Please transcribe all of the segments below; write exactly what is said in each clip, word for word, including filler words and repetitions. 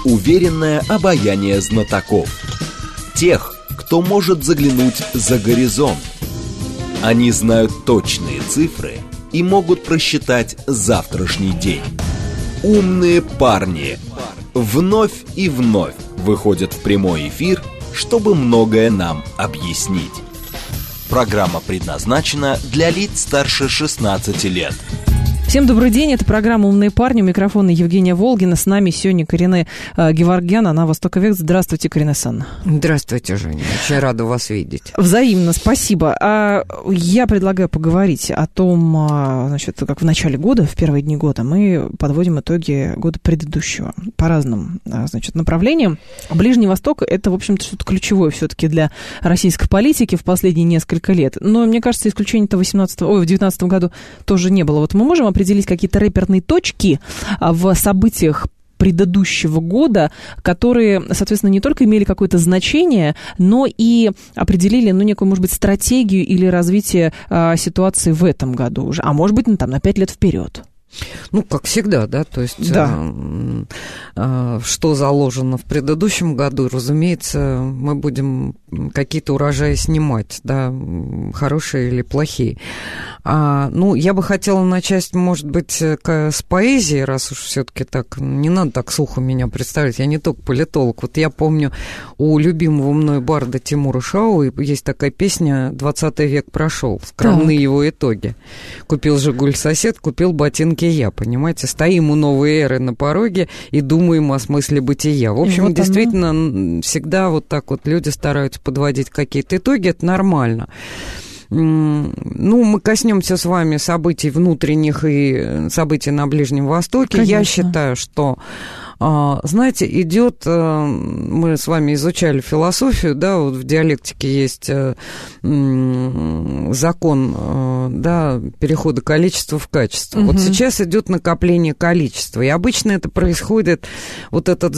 уверенное обаяние знатоков. Тех, кто может заглянуть за горизонт. Они знают точные цифры и могут просчитать завтрашний день. Умные парни вновь и вновь выходят в прямой эфир, чтобы многое нам объяснить. Программа предназначена для лиц старше шестнадцати лет. Всем добрый день, это программа «Умные парни», у микрофона Евгения Волгина, с нами сегодня Карине э, Геворгян, она «Востоковед». Здравствуйте, Карине Санна. Здравствуйте, Женя, очень рада вас видеть. Взаимно, спасибо. А, я предлагаю поговорить о том, а, значит, как в начале года, в первые дни года, мы подводим итоги года предыдущего по разным, а, значит, направлениям. Ближний Восток – это, в общем-то, что-то ключевое все-таки для российской политики в последние несколько лет. Но, мне кажется, исключения-то в восемнадцатом, ой, в девятнадцатом году тоже не было. Вот мы можем определить какие-то рэперные точки в событиях предыдущего года, которые, соответственно, не только имели какое-то значение, но и определили, ну, некую, может быть, стратегию или развитие а, ситуации в этом году уже, а может быть, ну, там, на пять лет вперед. Ну, как всегда, да, то есть да. э, э, что заложено в предыдущем году, разумеется, мы будем какие-то урожаи снимать, да, хорошие или плохие. А, ну, я бы хотела начать, может быть, с поэзии, раз уж все-таки так, не надо так сухо меня представлять, я не только политолог. Вот я помню, у любимого мной барда Тимура Шауи есть такая песня «двадцатый век прошел», скромные так. его итоги. Купил «Жигуль» сосед, купил ботинки я, понимаете, стоим у новой эры на пороге и думаем о смысле бытия. В общем, вот действительно, оно... всегда вот так вот люди стараются подводить какие-то итоги, это нормально. Ну, мы коснемся с вами событий внутренних и событий на Ближнем Востоке. Конечно. Я считаю, что, знаете, идет, мы с вами изучали философию, да, вот в диалектике есть закон, да, перехода количества в качество. Угу. Вот сейчас идет накопление количества, и обычно это происходит, вот этот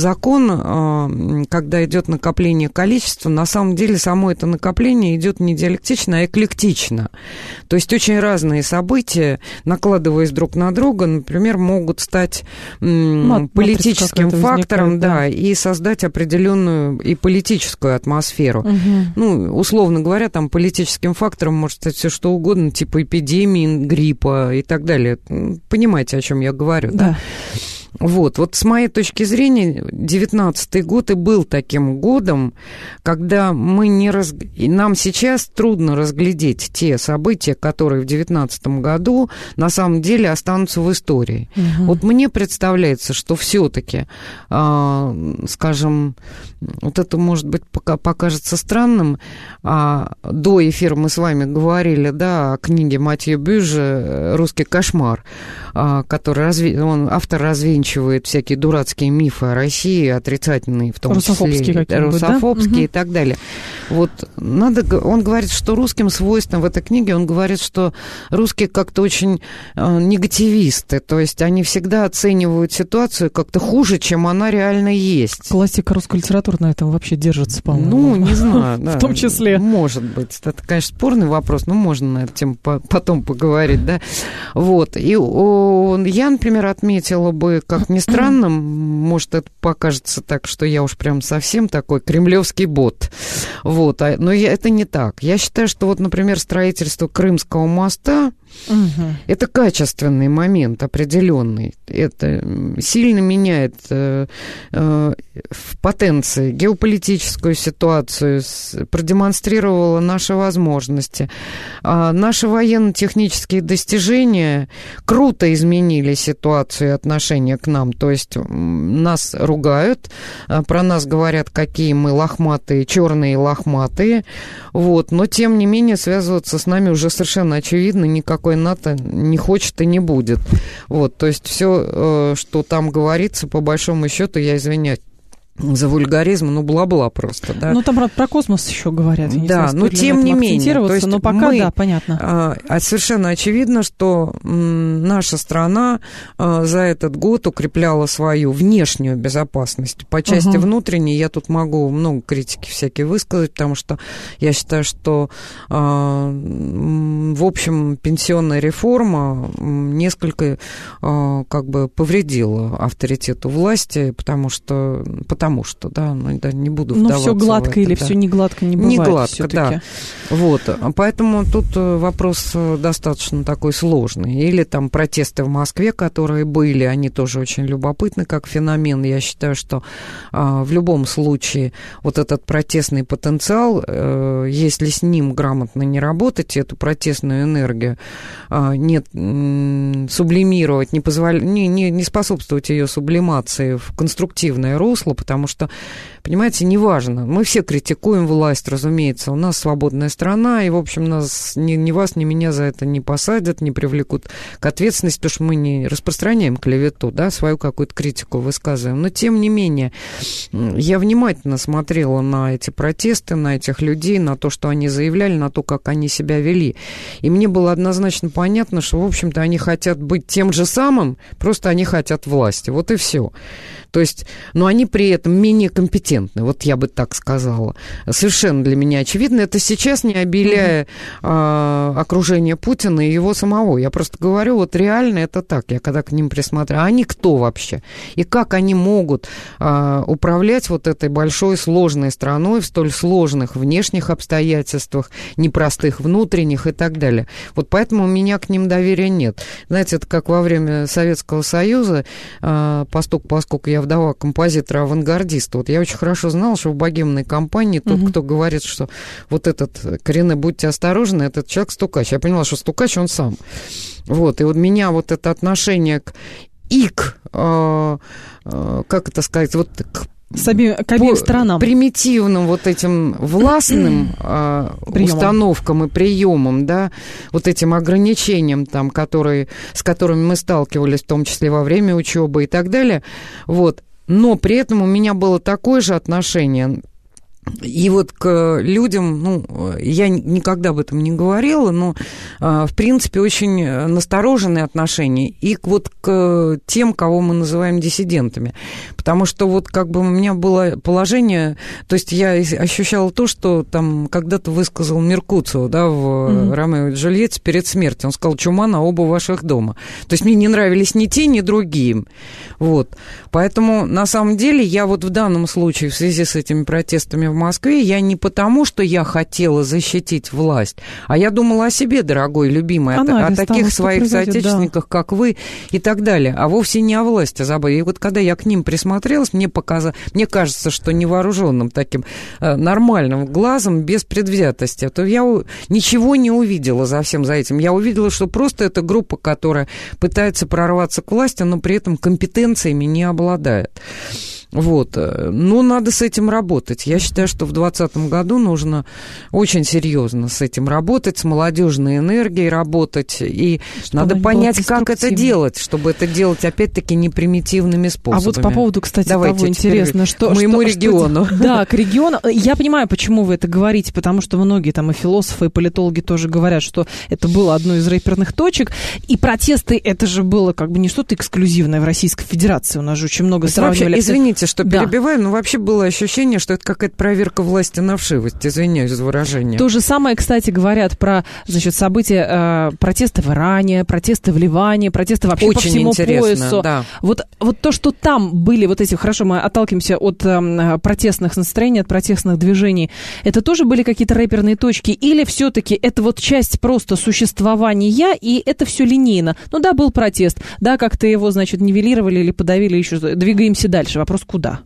закон, когда идет накопление количества, на самом деле само это накопление идет не диалектично, а эклектично. То есть очень разные события, накладываясь друг на друга, например, могут стать м, политическим фактором, возникает, да, да, и создать определенную и политическую атмосферу. Угу. Ну, условно говоря, там политическим фактором может стать все что угодно, типа эпидемии, гриппа и так далее. Понимаете, о чем я говорю, да? Да. Вот, вот с моей точки зрения, девятнадцатый год и был таким годом, когда мы не раз... и нам сейчас трудно разглядеть те события, которые в девятнадцатом году на самом деле останутся в истории. Угу. Вот мне представляется, что все-таки, э, скажем, вот это, может быть, пока покажется странным, э, до эфира мы с вами говорили, да, о книге Матье Бюжа «Русский кошмар», э, который разви... он автор развеяния всякие дурацкие мифы о России, отрицательные, в том русофобские числе русофобские, да? И так далее. Вот надо, он говорит, что русским свойственно в этой книге, он говорит, что русские как-то очень э, негативисты, то есть они всегда оценивают ситуацию как-то хуже, чем она реально есть. Классика русской литературы на этом вообще держится, по-моему. Ну, не знаю. В том числе. Может быть. Это, конечно, спорный вопрос, но можно на эту тему потом поговорить, да. Вот. И я, например, отметила бы, как ни странно, может, это покажется так, что я уж прям совсем такой кремлевский бот. Вот. Но я, это не так. Я считаю, что вот, например, строительство Крымского моста, угу. это качественный момент определенный. Это сильно меняет э, э, в потенции геополитическую ситуацию, с, продемонстрировало наши возможности. А наши военно-технические достижения круто изменили ситуацию и отношение к нам. То есть нас ругают, про нас говорят, какие мы лохматые, черные лохматые. Вот. Но, тем не менее, связываться с нами уже совершенно очевидно никакой НАТО не хочет и не будет. Вот. То есть все, что там говорится, по большому счету, я извиняюсь, за вульгаризм, ну, бла-бла просто, да. Ну, там, правда, про космос еще говорят. Я не да, знаю, но тем не менее. То есть но пока, мы, да, понятно. А, совершенно очевидно, что м, наша страна а, за этот год укрепляла свою внешнюю безопасность. По части uh-huh. внутренней я тут могу много критики всякие высказать, потому что я считаю, что, а, в общем, пенсионная реформа несколько а, как бы повредила авторитету власти, потому что... Потому что, да, ну, да, не буду вдаваться. Ну, все гладко это, или да. все не гладко не бывает. Не гладко, всё-таки. да. Вот, поэтому тут вопрос достаточно такой сложный. Или там протесты в Москве, которые были, они тоже очень любопытны как феномен. Я считаю, что а, в любом случае вот этот протестный потенциал, а, если с ним грамотно не работать, эту протестную энергию а, не м, сублимировать, не, позволь, не, не, не способствовать ее сублимации в конструктивное русло, потому что, понимаете, неважно. Мы все критикуем власть, разумеется. У нас свободная страна, и, в общем, нас ни, ни вас, ни меня за это не посадят, не привлекут к ответственности, потому что мы не распространяем клевету, да, свою какую-то критику высказываем. Но, тем не менее, я внимательно смотрела на эти протесты, на этих людей, на то, что они заявляли, на то, как они себя вели. И мне было однозначно понятно, что, в общем-то, они хотят быть тем же самым, просто они хотят власти. Вот и все. То есть, но они при этом менее компетентны, вот я бы так сказала. Совершенно для меня очевидно. Это сейчас, не обеляя mm-hmm. э, окружение Путина и его самого. Я просто говорю, вот реально это так. Я когда к ним присматриваю, а они кто вообще? И как они могут э, управлять вот этой большой сложной страной в столь сложных внешних обстоятельствах, непростых внутренних и так далее. Вот поэтому у меня к ним доверия нет. Знаете, это как во время Советского Союза, э, поскольку, поскольку я вдова композитора-авангардиста. Вот я очень хорошо знала, что в богемной компании тот, uh-huh. кто говорит, что вот этот Корене, будьте осторожны, этот человек стукач. Я поняла, что стукач он сам. Вот. И вот меня вот это отношение к и к, э, э, как это сказать, вот к С оби... к обеим сторонам. Примитивным вот этим властным э, установкам и приемам, да, вот этим ограничениям, там, которые, с которыми мы сталкивались, в том числе во время учебы и так далее. Вот. Но при этом у меня было такое же отношение. И вот к людям, ну, я никогда об этом не говорила, но, в принципе, очень настороженные отношения и вот к тем, кого мы называем диссидентами. Потому что вот как бы у меня было положение, то есть я ощущала то, что там когда-то высказал Меркуцио, да, в mm-hmm. «Ромео и Джульетте» перед смертью. Он сказал: «Чума на оба ваших дома». То есть мне не нравились ни те, ни другие. Вот. Поэтому, на самом деле, я вот в данном случае, в связи с этими протестами в Москве, я не потому, что я хотела защитить власть, а я думала о себе, дорогой, любимый, о, о таких своих соотечественниках, да. как вы и так далее, а вовсе не о власти забыли. И вот когда я к ним присмотрелась, мне показалось, мне кажется, что невооруженным таким э, нормальным глазом, без предвзятости, то я ничего не увидела за всем за этим. Я увидела, что просто это группа, которая пытается прорваться к власти, но при этом компетенциями не обладает. Вот. Но надо с этим работать. Я считаю, что в двадцатом году нужно очень серьезно с этим работать, с молодежной энергией работать. И чтобы надо понять, как это делать, чтобы это делать, опять-таки, не примитивными способами. А вот по поводу, кстати, Давайте того интересно, что... К моему что, региону. Что, да, к региону. Я понимаю, почему вы это говорите, потому что многие там и философы, и политологи тоже говорят, что это было одной из рэперных точек. И протесты, это же было как бы не что-то эксклюзивное в Российской Федерации. У нас же очень много сравнивали... Вообще, извините, что да. перебиваю, но вообще было ощущение, что это какая-то проверка власти на вшивость, извиняюсь за выражение. То же самое, кстати, говорят про, значит, события, э, протесты в Иране, протесты в Ливане, протесты вообще очень по всему интересно, поясу. Да. Вот, вот то, что там были вот эти, хорошо, мы отталкиваемся от э, протестных настроений, от протестных движений, это тоже были какие-то рэперные точки? Или все-таки это вот часть просто существования, и это все линейно? Ну да, был протест, да, как-то его, значит, нивелировали или подавили, еще двигаемся дальше. Вопрос, куда?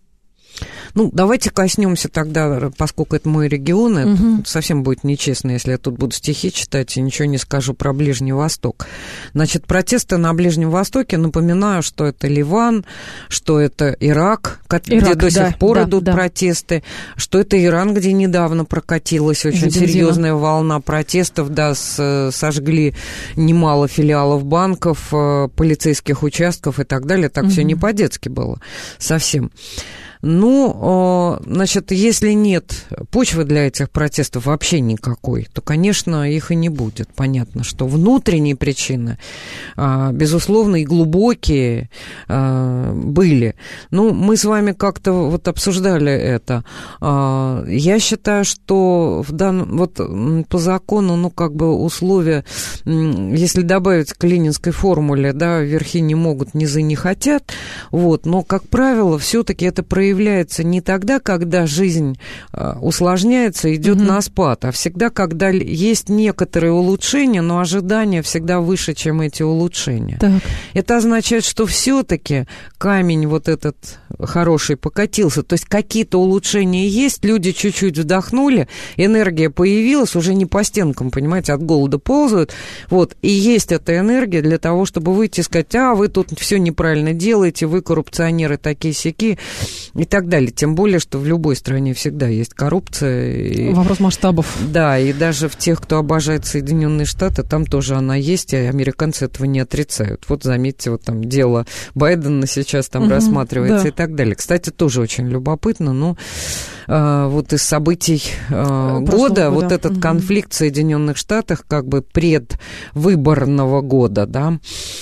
Ну, давайте коснемся тогда, поскольку это мой регион, это угу. совсем будет нечестно, если я тут буду стихи читать и ничего не скажу про Ближний Восток. Значит, протесты на Ближнем Востоке, напоминаю, что это Ливан, что это Ирак, Ирак где до сих да, пор да, идут да. протесты, что это Иран, где недавно прокатилась очень Бензина. серьезная волна протестов, да, с, сожгли немало филиалов банков, полицейских участков и так далее. Так угу. все не по-детски было совсем. Ну, значит, если нет почвы для этих протестов вообще никакой, то, конечно, их и не будет. Понятно, что внутренние причины, безусловно, и глубокие были. Ну, мы с вами как-то вот обсуждали это. Я считаю, что в данном, вот по закону, ну, как бы условия, если добавить к ленинской формуле, да, верхи не могут, низы не хотят, вот, но, как правило, все-таки это проявляется является не тогда, когда жизнь усложняется, идет mm-hmm. на спад, а всегда, когда есть некоторые улучшения, но ожидания всегда выше, чем эти улучшения. Так. Это означает, что все-таки камень вот этот хороший покатился, то есть какие-то улучшения есть, люди чуть-чуть вдохнули, энергия появилась, уже не по стенкам, понимаете, от голода ползают, вот, и есть эта энергия для того, чтобы выйти и сказать, а, вы тут все неправильно делаете, вы коррупционеры такие-сяки, и так далее. Тем более, что в любой стране всегда есть коррупция. И, вопрос масштабов. Да, и даже в тех, кто обожает Соединенные Штаты, там тоже она есть, и американцы этого не отрицают. Вот заметьте, вот там дело Байдена сейчас там угу, рассматривается да. и так далее. Кстати, тоже очень любопытно, но э, вот из событий э, года, вот этот угу. конфликт в Соединенных Штатах, как бы предвыборного года, да,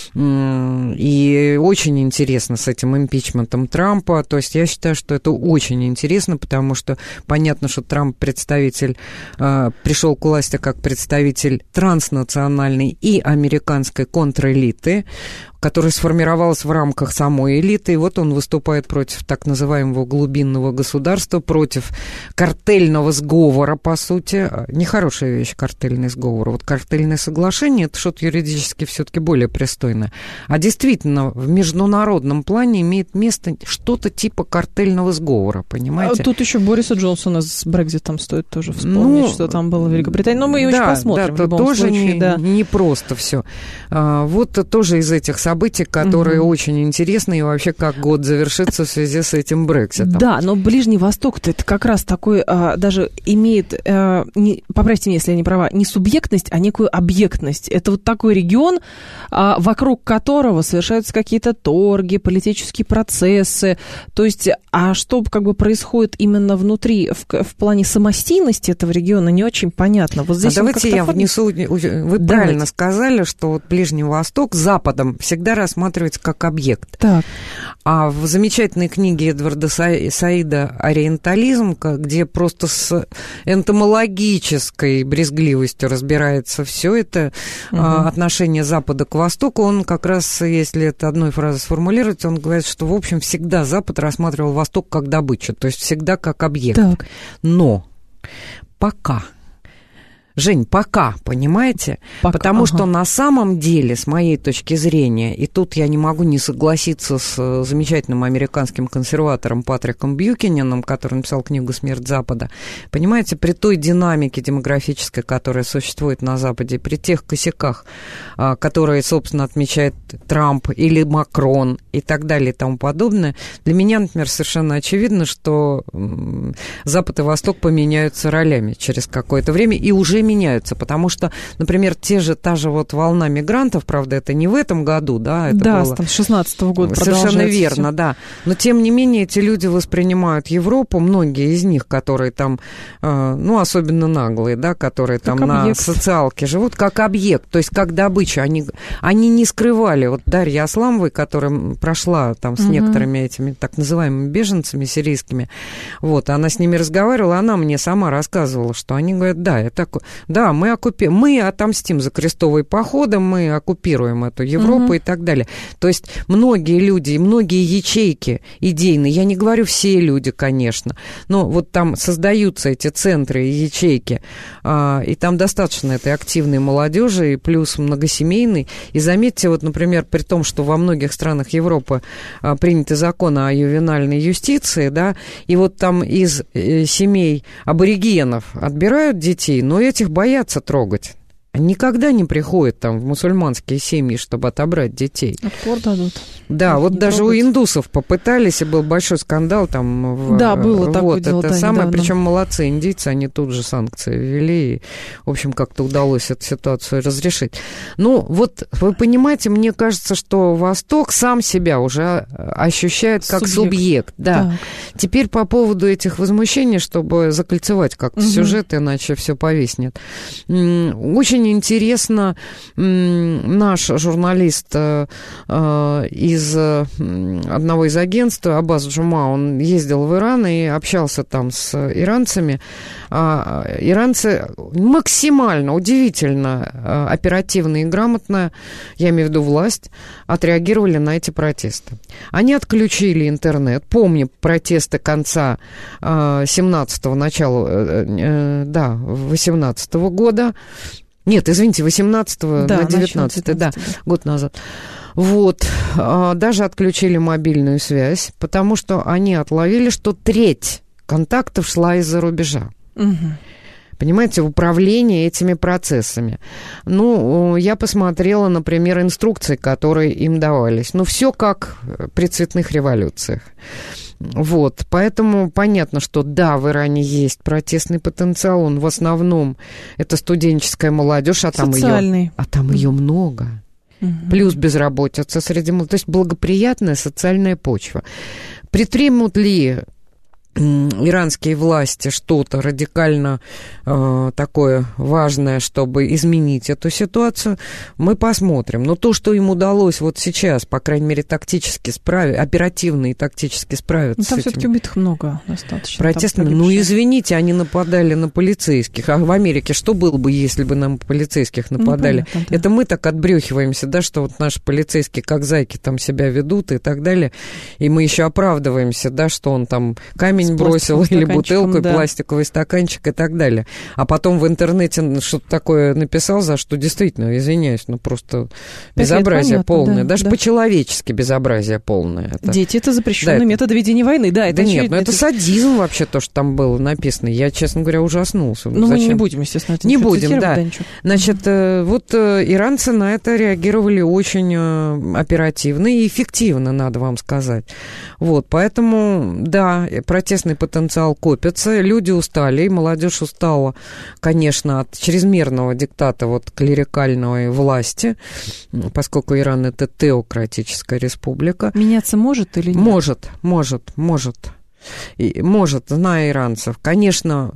и очень интересно с этим импичментом Трампа, то есть я считаю, что это очень интересно, потому что понятно, что Трамп представитель, э, пришел к власти как представитель транснациональной и американской контрэлиты, которая сформировалась в рамках самой элиты, и вот он выступает против так называемого глубинного государства, против картельного сговора, по сути. Нехорошая вещь, картельный сговор. Вот картельное соглашение, это что-то юридически все-таки более пристойное. А действительно, в международном плане имеет место что-то типа картельного сговора, понимаете? А тут еще Бориса Джонсона с Брекситом стоит тоже вспомнить, ну, что там было в Великобритании. Но мы да, еще посмотрим да, в любом тоже случае. Не, да. не просто все. А, вот тоже из этих событий, события, которые угу. очень интересны, и вообще как год завершится в связи с этим Брекситом. Да, но Ближний Восток-то это как раз такой, а, даже имеет, а, не, поправьте меня, если я не права, не субъектность, а некую объектность. Это вот такой регион, а, вокруг которого совершаются какие-то торги, политические процессы. То есть, а что как бы происходит именно внутри, в, в плане самостийности этого региона, не очень понятно. Вот здесь а давайте я ходит... внесу, вы давайте. правильно сказали, что вот Ближний Восток Западом всегда рассматривается как объект. Так. А в замечательной книге Эдварда Саида «Ориентализм», где просто с энтомологической брезгливостью разбирается все это, угу. отношение Запада к Востоку, он как раз, если это одной фразой сформулировать, он говорит, что, в общем, всегда Запад рассматривал Восток как добычу, то есть всегда как объект. Так. Но пока... Жень, пока, понимаете? Пока, Потому ага. что на самом деле, с моей точки зрения, и тут я не могу не согласиться с замечательным американским консерватором Патриком Бьюкененом, который написал книгу «Смерть Запада», понимаете, при той динамике демографической, которая существует на Западе, при тех косяках, которые, собственно, отмечает Трамп или Макрон и так далее и тому подобное, для меня, например, совершенно очевидно, что Запад и Восток поменяются ролями через какое-то время и уже меняются, потому что, например, те же, та же вот волна мигрантов, правда, это не в этом году, да, это да, было... там с шестнадцатого года совершенно верно, всё. Да, но тем не менее эти люди воспринимают Европу, многие из них, которые там, э, ну, особенно наглые, да, которые как там объект. На социалке живут, как объект, то есть как добыча, они, они не скрывали, вот Дарья Асламовой, которая прошла там с угу. некоторыми этими так называемыми беженцами сирийскими, вот, она с ними разговаривала, она мне сама рассказывала, что они говорят, да, я такой... Да, мы, оккупи... мы отомстим за крестовые походы, мы оккупируем эту Европу uh-huh. и так далее. То есть многие люди и многие ячейки идейные, я не говорю все люди, конечно, но вот там создаются эти центры и ячейки, а, и там достаточно этой активной молодежи, и плюс многосемейной. И заметьте, вот, например, при том, что во многих странах Европы а, приняты законы о ювенальной юстиции, да, и вот там из э, семей аборигенов отбирают детей, но этих боятся трогать. Никогда не приходят там в мусульманские семьи, чтобы отобрать детей. Отпор дадут. Да, их вот даже трогать. У индусов попытались, и был большой скандал там. В, да, было такое вот, дело. Это да, самое, недавно. Причем молодцы индийцы, они тут же санкции ввели, и, в общем, как-то удалось эту ситуацию разрешить. Ну, вот, вы понимаете, мне кажется, что Восток сам себя уже ощущает как субъект. субъект да. Теперь по поводу этих возмущений, чтобы закольцевать как-то угу. сюжет, иначе все повиснет. Очень интересно, наш журналист из одного из агентств, Аббас Джума, он ездил в Иран и общался там с иранцами. Иранцы максимально, удивительно оперативно и грамотно, я имею в виду власть, отреагировали на эти протесты. Они отключили интернет. Помню протесты конца семнадцатого, начала, да, восемнадцатого года. Нет, извините, восемнадцатого да, на девятнадцатый, да, год назад. Вот, даже отключили мобильную связь, потому что они отловили, что треть контактов шла из-за рубежа. Угу. Понимаете, управление этими процессами. Ну, я посмотрела, например, инструкции, которые им давались. Ну, все как при цветных революциях. Вот, поэтому понятно, что да, в Иране есть протестный потенциал, он в основном это студенческая молодежь, а там ее, а там ее много. Угу. Плюс безработица среди молодежи, то есть благоприятная социальная почва. Предпримут ли иранские власти что-то радикально э, такое важное, чтобы изменить эту ситуацию, мы посмотрим. Но то, что им удалось вот сейчас, по крайней мере, тактически справиться, оперативно и тактически справиться ну, там с этим... все-таки убитых много достаточно. Протестными. Ну, извините, они нападали на полицейских. А в Америке что было бы, если бы на полицейских нападали? Ну, понятно, да. Это мы так отбрехиваемся, да, что вот наши полицейские как зайки там себя ведут и так далее. И мы еще оправдываемся, да, что он там камень бросил или бутылку, да. и пластиковый стаканчик и так далее. А потом в интернете что-то такое написал, за что действительно, извиняюсь, ну просто безобразие понятно, полное. Да, Даже да. по-человечески безобразие полное. Это... Дети — это запрещенные да, методы ведения войны. Да, это да нет, но это... это садизм вообще, то, что там было написано. Я, честно говоря, ужаснулся. Ну, мы не будем, естественно, это не будем, да. да Значит, вот иранцы на это реагировали очень оперативно и эффективно, надо вам сказать. Вот, поэтому, да, протестный потенциал копится, люди устали, и молодежь устала, конечно, от чрезмерного диктата вот клерикальной власти, поскольку Иран — это теократическая республика. Меняться может или нет? Может, может, может. И, может, зная иранцев. Конечно,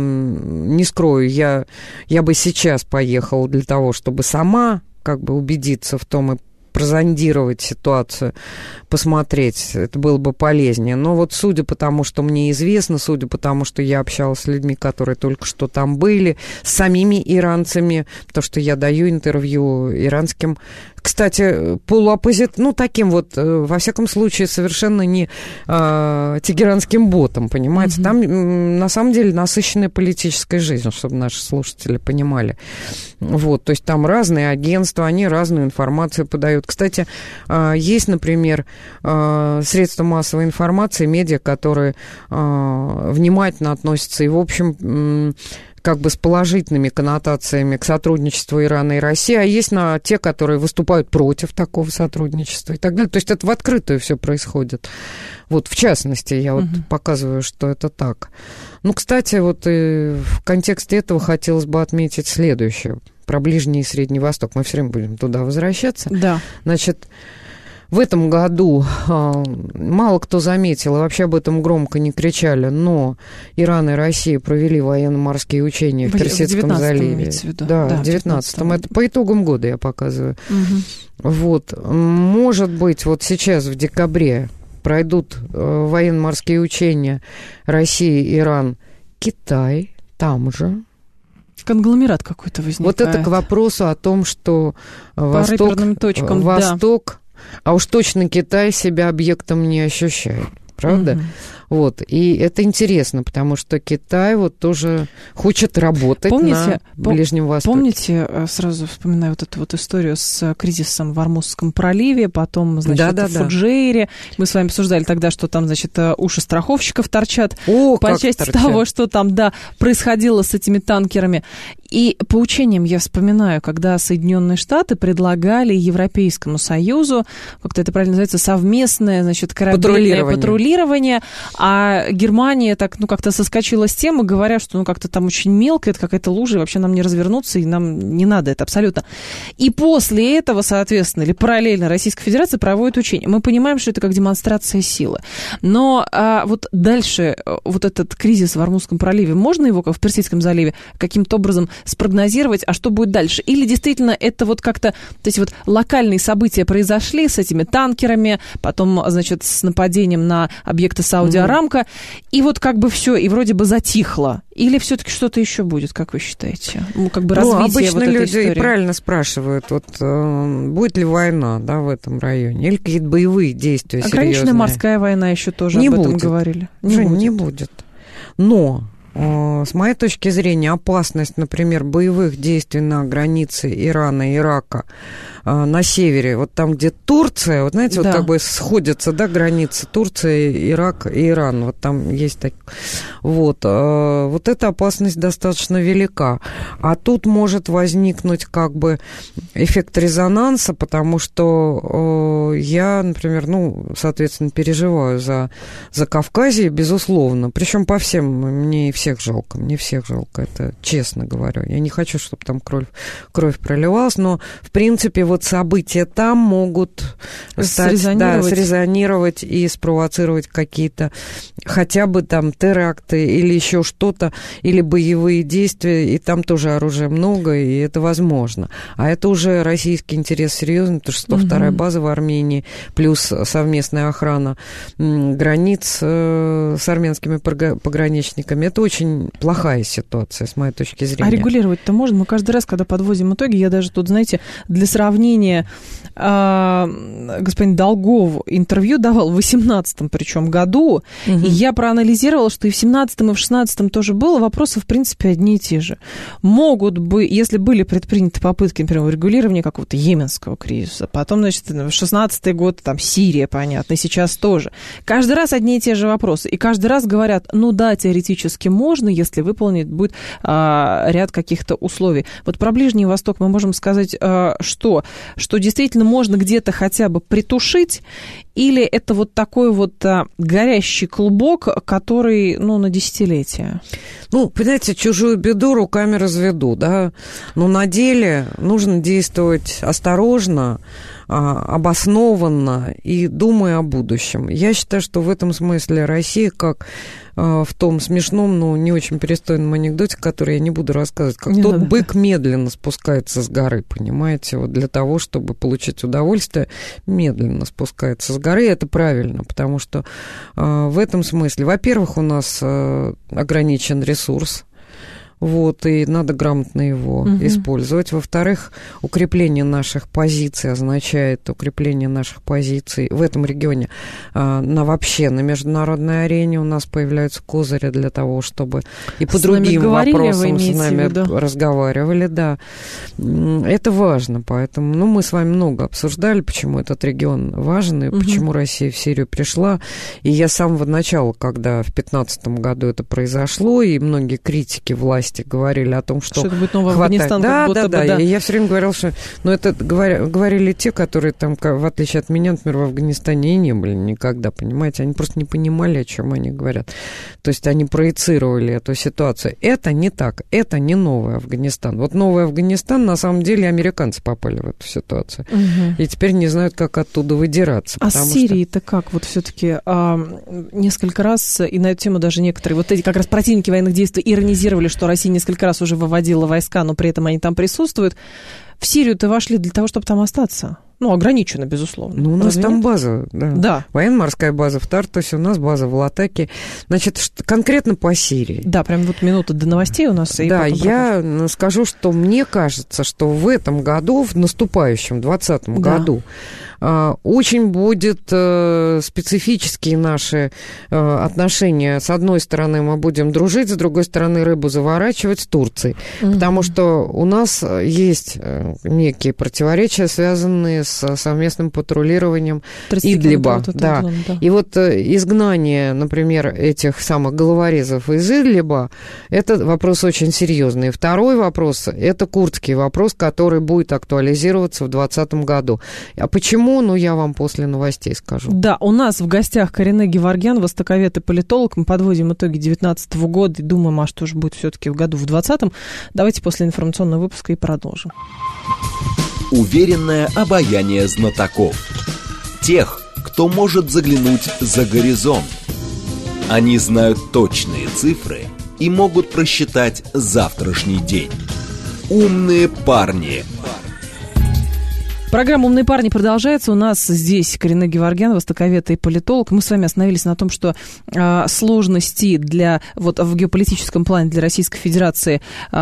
не скрою, я, я бы сейчас поехала для того, чтобы сама как бы убедиться в том и прозондировать ситуацию, посмотреть, это было бы полезнее. Но вот судя по тому, что мне известно, судя по тому, что я общалась с людьми, которые только что там были, с самими иранцами, то, что я даю интервью иранским, кстати, полуоппозит, ну, таким вот, во всяком случае, совершенно не э, тегеранским ботом, понимаете? Mm-hmm. Там, на самом деле, насыщенная политическая жизнь, чтобы наши слушатели понимали. Вот, то есть там разные агентства, они разную информацию подают. Кстати, э, есть, например, э, средства массовой информации, медиа, которые э, внимательно относятся и, в общем... Э, как бы с положительными коннотациями к сотрудничеству Ирана и России, а есть на те, которые выступают против такого сотрудничества и так далее. То есть это в открытую все происходит. Вот, в частности, я вот угу. показываю, что это так. Ну, кстати, вот и в контексте этого хотелось бы отметить следующее. Про Ближний и Средний Восток. Мы все время будем туда возвращаться. Да. Значит... В этом году э, мало кто заметил, и вообще об этом громко не кричали, но Иран и Россия провели военно-морские учения в, в Персидском заливе. Да, да, в девятнадцатом. Это по итогам года я показываю. Угу. Вот. Может быть, вот сейчас, в декабре, пройдут э, военно-морские учения Россия, Иран, Китай, там же. Конгломерат какой-то возникает. Вот это к вопросу о том, что по Восток... точкам, Восток да. А уж точно Китай себя объектом не ощущает, правда? Угу. Вот, и это интересно, потому что Китай вот тоже хочет работать помните, на Ближнем Востоке. Помните, сразу вспоминаю вот эту вот историю с кризисом в Ормузском проливе, потом, значит, да, да, в Фуджейре. Да. Мы с вами обсуждали тогда, что там, значит, уши страховщиков торчат. О, по части торчат. того, что там, да, происходило с этими танкерами. И по учениям я вспоминаю, когда Соединенные Штаты предлагали Европейскому Союзу, как-то это правильно называется, совместное, значит, корабельное патрулирование. патрулирование, а Германия так, ну, как-то соскочила с темы, говоря, что, ну, как-то там очень мелко, это какая-то лужа, и вообще нам не развернуться, и нам не надо это абсолютно. И после этого, соответственно, или параллельно Российская Федерация проводит учения. Мы понимаем, что это как демонстрация силы. Но а, вот дальше вот этот кризис в Ормузском проливе, можно его, как в Персидском заливе, каким-то образом спрогнозировать, а что будет дальше? Или действительно это вот как-то, то есть вот локальные события произошли с этими танкерами, потом, значит, с нападением на объекты Сауди Арамко, mm-hmm. и вот как бы все, и вроде бы затихло. Или все-таки что-то еще будет, как вы считаете? Ну, как бы развитие ну, обычно вот этой люди истории. И правильно спрашивают, вот э, будет ли война, да, в этом районе, или какие-то боевые действия серьезные. Ограниченная морская война еще тоже не об этом будет. говорили. Не Жень, будет. не будет. Но с моей точки зрения, опасность, например, боевых действий на границе Ирана и Ирака на севере, вот там, где Турция, вот знаете, да. вот как бы сходятся, да, границы Турция, Ирак и Иран, вот там есть так, вот, вот эта опасность достаточно велика. А тут может возникнуть как бы эффект резонанса, потому что я, например, ну, соответственно, переживаю за, за Кавказье, безусловно, причем по всем, мне и всех жалко, мне всех жалко, это честно говорю. Я не хочу, чтобы там кровь, кровь проливалась, но, в принципе, вот события там могут стать, срезонировать. Да, срезонировать и спровоцировать какие-то хотя бы там теракты или еще что-то, или боевые действия, и там тоже оружия много, и это возможно. А это уже российский интерес серьезный, потому что сто вторая угу. база в Армении, плюс совместная охрана границ с армянскими пограничниками. Это очень плохая ситуация, с моей точки зрения. А регулировать-то можно? Мы каждый раз, когда подводим итоги, я даже тут, знаете, для сравнения, э, господин Долгов интервью давал в восемнадцатом, причем, году, угу. и я проанализировала, что и в семнадцатом, и в шестнадцатом тоже было, вопросы, в принципе, одни и те же. Могут быть, если были предприняты попытки, например, регулирования какого-то йеменского кризиса, потом, значит, шестнадцатый год, там, Сирия, понятно, и сейчас тоже. Каждый раз одни и те же вопросы, и каждый раз говорят, ну да, теоретически можно, если выполнить будет а, ряд каких-то условий. Вот про Ближний Восток мы можем сказать, а, что? Что действительно можно где-то хотя бы притушить, или это вот такой вот а, горящий клубок, который, ну, на десятилетия? Ну, понимаете, чужую беду руками разведу, да, но на деле нужно действовать осторожно, обоснованно и думая о будущем. Я считаю, что в этом смысле Россия, как в том смешном, но не очень перестойном анекдоте, который я не буду рассказывать, как не тот надо. Бык медленно спускается с горы, понимаете, вот для того, чтобы получить удовольствие, медленно спускается с горы, и это правильно, потому что в этом смысле, во-первых, у нас ограничен ресурс, вот, и надо грамотно его угу. использовать. Во-вторых, укрепление наших позиций означает укрепление наших позиций в этом регионе а, на вообще, на международной арене у нас появляются козыри для того, чтобы и по с другим вопросам с нами разговаривали, да. Это важно, поэтому, ну, мы с вами много обсуждали, почему этот регион важен и угу. почему Россия в Сирию пришла. И я с самого начала, когда в пятнадцатом году это произошло, и многие критики власти говорили о том, что, что это будет новый хватает. Афганистан, да, как будто да, бы, да, да. И я все время говорила, что... Ну, это говоря, говорили те, которые там, в отличие от меня, например, в Афганистане и не были никогда, понимаете? Они просто не понимали, о чем они говорят. То есть они проецировали эту ситуацию. Это не так. Это не новый Афганистан. Вот новый Афганистан, на самом деле, американцы попали в эту ситуацию. Угу. И теперь не знают, как оттуда выдираться. А с Сирией-то что... как? Вот все-таки а, несколько раз, и на эту тему даже некоторые, вот эти как раз противники военных действий иронизировали, что Россия несколько раз уже выводила войска, но при этом они там присутствуют. В Сирию-то вошли для того, чтобы там остаться. Ну, ограниченно, безусловно. Ну, у нас Разве там нет? база, да. да. Военно-морская база в Тартусе, у нас база в Латаке. Значит, конкретно по Сирии. Да, прям вот минута до новостей у нас. И да, я продолжим. Скажу, что мне кажется, что в этом году, в наступающем двадцатом да. году, очень будет специфические наши отношения. С одной стороны, мы будем дружить, с другой стороны, рыбу заворачивать с Турцией. Mm-hmm. Потому что у нас есть некие противоречия, связанные с совместным патрулированием Идлиба. Да. Да. И вот изгнание, например, этих самых головорезов из Идлиба, это вопрос очень серьезный. Второй вопрос, это курдский вопрос, который будет актуализироваться в двадцатом году. А почему? Ну, я вам после новостей скажу. Да, у нас в гостях Каринэ Геворгян, востоковед и политолог. Мы подводим итоги две тысячи девятнадцатого года и думаем, а что же будет все-таки в году в двадцатом. Давайте после информационного выпуска и продолжим. Уверенное обаяние знатоков. Тех, кто может заглянуть за горизонт. Они знают точные цифры и могут просчитать завтрашний день. Умные парни. Программа «Умные парни» продолжается. У нас здесь Каринэ Геворгян, востоковед и политолог. Мы с вами остановились на том, что э, сложности для, вот, в геополитическом плане для Российской Федерации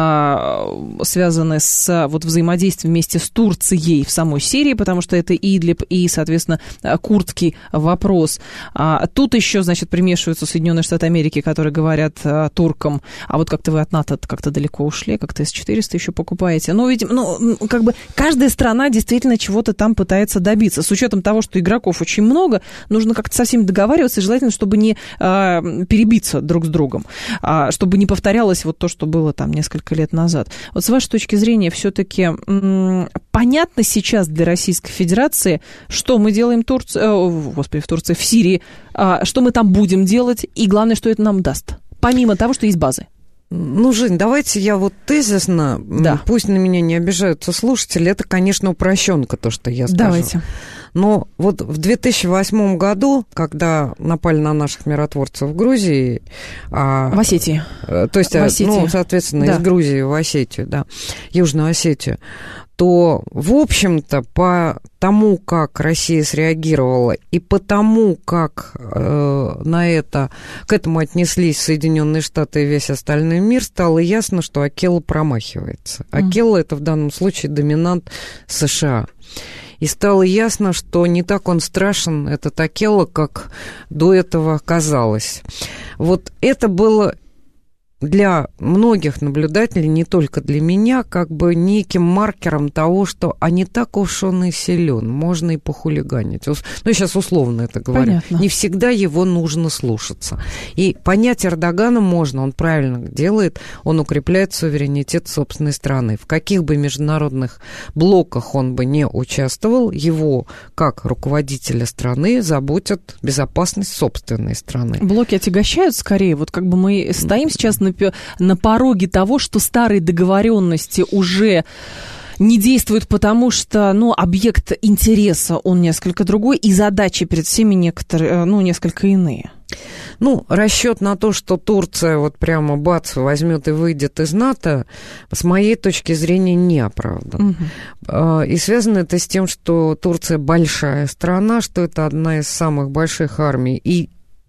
э, связаны с вот, взаимодействием вместе с Турцией в самой Сирии, потому что это Идлиб и, соответственно, курдский вопрос. А тут еще, значит, примешиваются Соединенные Штаты Америки, которые говорят э, туркам, а вот как-то вы от НАТО как-то далеко ушли, как-то эс четыреста еще покупаете. Но, видимо, ну, как бы каждая страна действительно чего-то там пытается добиться. С учетом того, что игроков очень много, нужно как-то со всеми договариваться, и желательно, чтобы не а, перебиться друг с другом, а, чтобы не повторялось вот то, что было там несколько лет назад. Вот с вашей точки зрения, все-таки м- понятно сейчас для Российской Федерации, что мы делаем в Турции, э, господи, в Турции, в Сирии, а, что мы там будем делать, и главное, что это нам даст, помимо того, что есть базы. Ну, Жень, давайте я вот тезисно, да. Пусть на меня не обижаются слушатели, это, конечно, упрощенка, то, что я скажу. Давайте. Но вот в две тысячи восьмом году, когда напали на наших миротворцев в Грузии... В Осетии. То есть, в Осетии. Ну, соответственно, да. Из Грузии в Осетию, да, Южную Осетию, то, в общем-то, по тому, как Россия среагировала, и по тому, как э, на это, к этому отнеслись Соединенные Штаты и весь остальной мир, стало ясно, что Акела промахивается. Акела mm. это в данном случае доминант США. И стало ясно, что не так он страшен, этот Акела, как до этого казалось. Вот это было для многих наблюдателей, не только для меня, как бы неким маркером того, что а не так уж он и силен, можно и похулиганить. Ну, я сейчас условно это говорю. Понятно. Не всегда его нужно слушаться. И понять Эрдогана можно, он правильно делает, он укрепляет суверенитет собственной страны. В каких бы международных блоках он бы не участвовал, его, как руководителя страны, заботит безопасность собственной страны. Блоки отягощают скорее, вот как бы мы стоим сейчас на на пороге того, что старые договоренности уже не действуют, потому что, ну, объект интереса, он несколько другой, и задачи перед всеми некоторые, ну, несколько иные. Ну, расчет на то, что Турция вот прямо бац возьмет и выйдет из НАТО, с моей точки зрения, не оправдан. Угу. И связано это с тем, что Турция большая страна, что это одна из самых больших армий и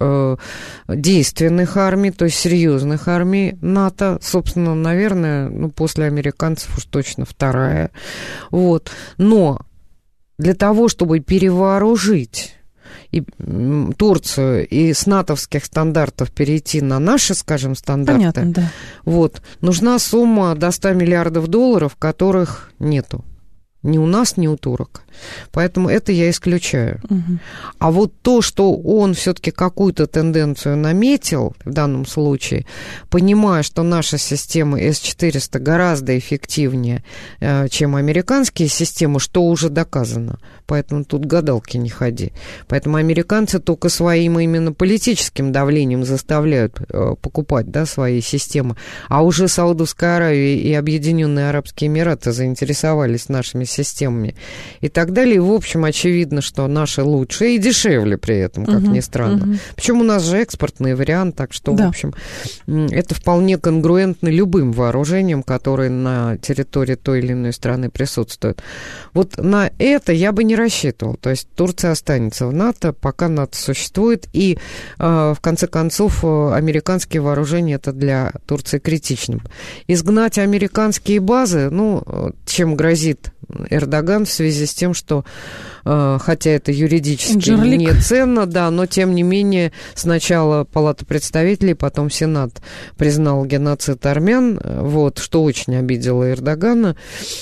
действенных армий, то есть серьезных армий НАТО, собственно, наверное, ну, после американцев уж точно вторая. Вот. Но для того, чтобы перевооружить и Турцию и с натовских стандартов перейти на наши, скажем, стандарты, понятно, да. Вот, нужна сумма до ста миллиардов долларов, которых нету. Ни у нас, ни у турок. Поэтому это я исключаю. Угу. А вот то, что он все-таки какую-то тенденцию наметил в данном случае, понимая, что наша система эс четыреста гораздо эффективнее, чем американские системы, что уже доказано. Поэтому тут гадалки не ходи. Поэтому американцы только своим именно политическим давлением заставляют покупать, да, свои системы. А уже Саудовская Аравия и Объединенные Арабские Эмираты заинтересовались нашими системами. И так далее. И, в общем, очевидно, что наши лучше и дешевле при этом, как uh-huh, ни странно. Uh-huh. Причем у нас же экспортный вариант, так что, да. В общем, это вполне конгруентно любым вооружением, которые на территории той или иной страны присутствуют. Вот на это я бы не рассчитывал. То есть Турция останется в НАТО, пока НАТО существует, и, в конце концов, американские вооружения это для Турции критично. Изгнать американские базы, ну, чем грозит Эрдоган в связи с тем, что, хотя это юридически Джерлик. не ценно, да, но тем не менее сначала Палата представителей, потом Сенат признал геноцид армян, вот, что очень обидело Эрдогана.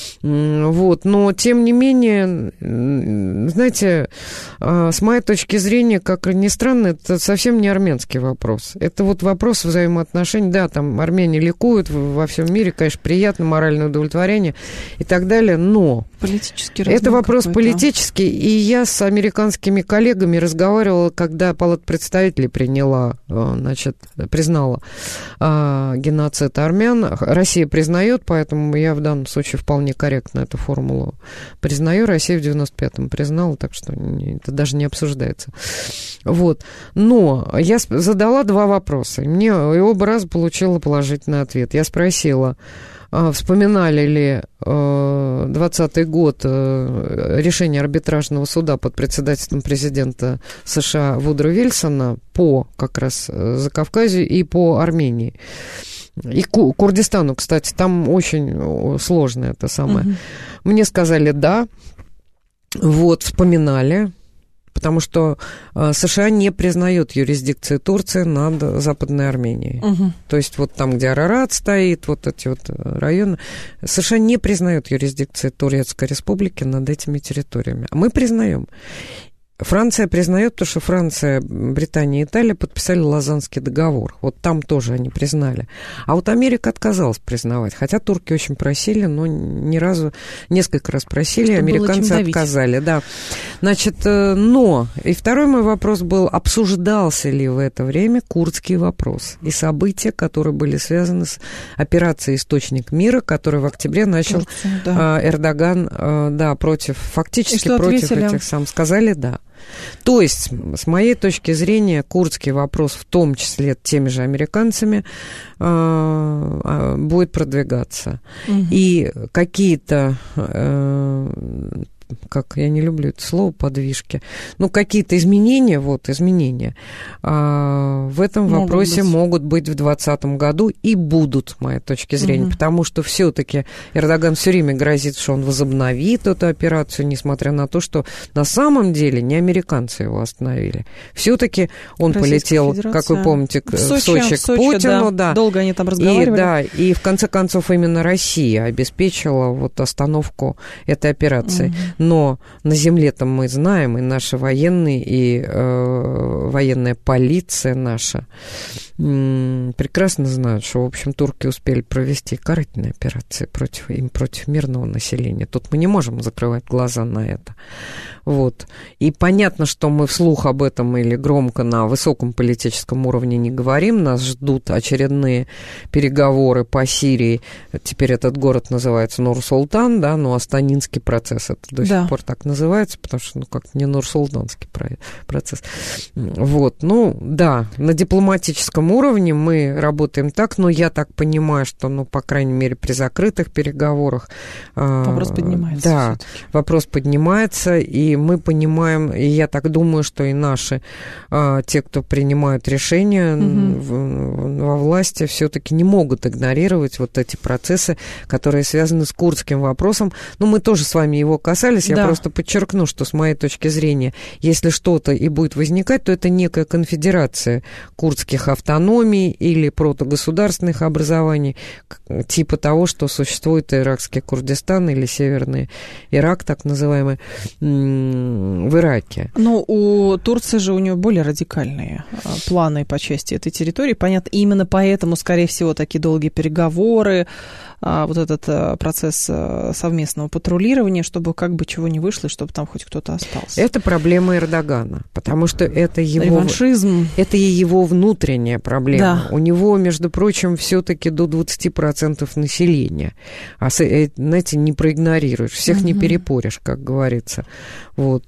Вот, но тем не менее, знаете, с моей точки зрения, как ни странно, это совсем не армянский вопрос. Это вот вопрос взаимоотношений. Да, там армяне ликуют во всем мире, конечно, приятно, моральное удовлетворение и так далее, но политический это вопрос какой-то. политический, и я с американскими коллегами разговаривала, когда Палата представителей приняла, значит, признала а, геноцид армян. Россия признает, поэтому я в данном случае вполне корректно эту формулу признаю. Россия в девяносто пятом признала, так что это даже не обсуждается. Вот. Но я задала два вопроса, и мне и оба раза получила положительный ответ. Я спросила, вспоминали ли двадцатый год решение арбитражного суда под председательством президента США Вудро Вильсона по как раз Закавказью и по Армении. И Курдистану, кстати, там очень сложно это самое. Uh-huh. Мне сказали «да», вот, вспоминали, потому что США не признает юрисдикции Турции над Западной Арменией. Угу. То есть вот там, где Арарат стоит, вот эти вот районы, США не признают юрисдикции Турецкой Республики над этими территориями. А мы признаем. Франция признает, потому что Франция, Британия и Италия подписали Лозаннский договор. Вот там тоже они признали. А вот Америка отказалась признавать. Хотя турки очень просили, но ни разу, несколько раз просили, чтобы американцы отказали. Да. Значит, но, и второй мой вопрос был, обсуждался ли в это время курдский вопрос и события, которые были связаны с операцией «Источник мира», которую в октябре начал Турция, да. Эрдоган, да, против, фактически против ответили? этих сам. Сказали «да». То есть, с моей точки зрения, курдский вопрос, в том числе теми же американцами, будет продвигаться. Угу. И какие-то... как я не люблю это слово, подвижки, ну, какие-то изменения, вот, изменения а, в этом могут вопросе быть. могут быть в двадцатом году и будут, с моей точки зрения, угу. потому что все-таки Эрдоган все время грозит, что он возобновит эту операцию, несмотря на то, что на самом деле не американцы его остановили. Все-таки он Российская полетел, Федерация. как вы помните, к, в Сочи, в Сочи, в Сочи к Путину. Да. Да. Долго они там разговаривали. И, да, и в конце концов именно Россия обеспечила вот остановку этой операции. Угу. Но на земле-то мы знаем, и наши военные, и э, военная полиция наша м- прекрасно знают, что, в общем, турки успели провести карательные операции против, им, против мирного населения. Тут мы не можем закрывать глаза на это. Вот. И понятно, что мы вслух об этом или громко на высоком политическом уровне не говорим. Нас ждут очередные переговоры по Сирии. Теперь этот город называется Нур-Султан, да, но Астанинский процесс это до сих да. пор так называется, потому что, ну, как не Нур-Султанский процесс. Вот, ну, да, на дипломатическом уровне мы работаем так, но я так понимаю, что, ну, по крайней мере, при закрытых переговорах... Вопрос поднимается. Да, всё-таки. вопрос поднимается, и мы понимаем, и я так думаю, что и наши, те, кто принимают решения угу. во власти, все-таки не могут игнорировать вот эти процессы, которые связаны с курдским вопросом. Ну, мы тоже с вами его касались, я да. просто подчеркну, что с моей точки зрения, если что-то и будет возникать, то это некая конфедерация курдских автономий или протогосударственных образований, типа того, что существует иракский Курдистан или Северный Ирак, так называемый, в Ираке. Но у Турции же у нее более радикальные планы по части этой территории. Понятно, именно поэтому, скорее всего, такие долгие переговоры, вот этот процесс совместного патрулирования, чтобы как бы чего не вышло, и чтобы там хоть кто-то остался. Это проблема Эрдогана, потому что это его... Реваншизм. Это и его внутренняя проблема. Да. У него, между прочим, все-таки до двадцать процентов населения. А, знаете, не проигнорируешь, всех угу. не перепоришь, как говорится. Вот.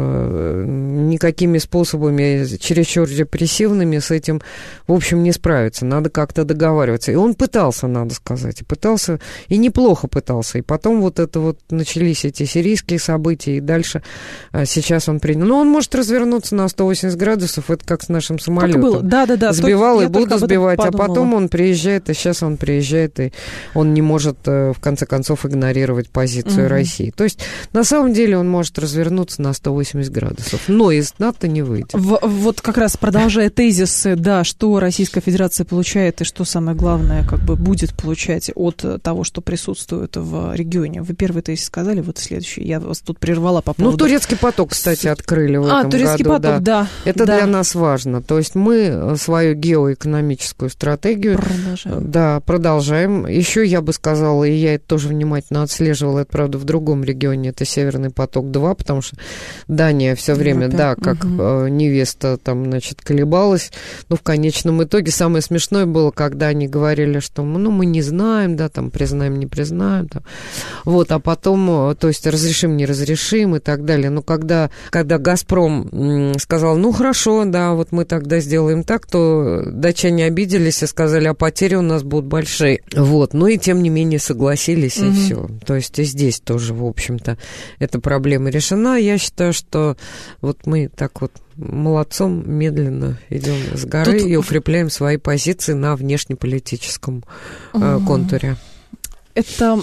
Никакими способами чересчур репрессивными с этим, в общем, не справиться. Надо как-то договариваться. И он пытался, надо сказать, и пытался, и неплохо пытался. И потом вот это вот начались эти сирийские события, и дальше сейчас он принял. Но он может развернуться на сто восемьдесят градусов, это как с нашим самолетом. Было. Да, да, да. Сбивал и буду сбивать, а потом он приезжает, и сейчас он приезжает, и он не может, в конце концов, игнорировать позицию угу. России. То есть, на самом деле, он может развернуться на сто восемьдесят градусов, но из НАТО не выйдет. В, вот как раз продолжая тезисы, да, что Российская Федерация получает и что самое главное, как бы будет получать от того, что присутствует в регионе. Вы первый тезис сказали, вот следующий. Я вас тут прервала по поводу... Ну, турецкий поток, кстати, открыли в а, этом турецкий году. поток, да. да. Это да. для нас важно. То есть мы свою геоэкономическую стратегию продолжаем. Да, продолжаем. Еще я бы сказала, и я это тоже внимательно отслеживала, это, правда, в другом регионе, это Северный поток-два, потому что Дания все время, да, как угу. невеста там, значит, колебалась. Но в конечном итоге самое смешное было, когда они говорили, что ну, мы не знаем, да, там, признаем, не признаем. Там. Вот, а потом, то есть, разрешим, не разрешим и так далее. Но когда, когда «Газпром» сказал, ну, хорошо, да, вот мы тогда сделаем так, то датчане обиделись и сказали, а потери у нас будут большие. Вот, ну и тем не менее согласились, угу. и все. То есть, и здесь тоже, в общем-то, эта проблема решена. Я считаю, что вот мы так вот молодцом медленно идем с горы Тут... и укрепляем свои позиции на внешнеполитическом э, контуре. Это